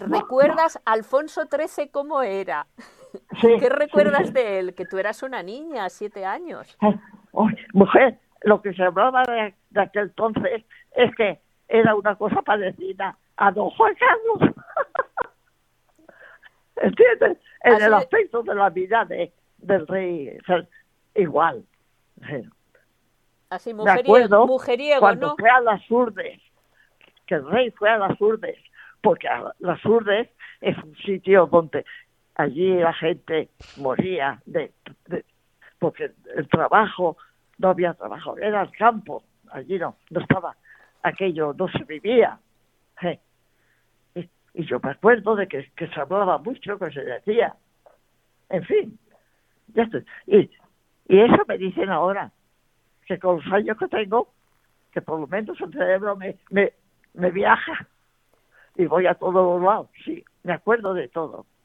¿Recuerdas Alfonso XIII cómo era? Sí, ¿Qué sí, recuerdas sí. de él? Que tú eras una niña, 7 años. Mujer, lo que se hablaba de aquel entonces es que era una cosa parecida a don Juan Carlos. ¿Entiendes? En el Así, aspecto de la vida del rey, o sea, igual. así Me mujeriego, acuerdo mujeriego, cuando ¿no? fue a las Urdes, que el rey fue a las Urdes, porque las Urdes es un sitio donde allí la gente moría porque el trabajo, no había trabajo, era el campo, allí no estaba aquello, no se vivía. ¿Eh? Y yo me acuerdo de que se hablaba mucho, que se decía, en fin, ya estoy. Y eso me dicen ahora, que con los años que tengo, que por lo menos el cerebro me viaja y voy a todos los lados, sí, me acuerdo de todo.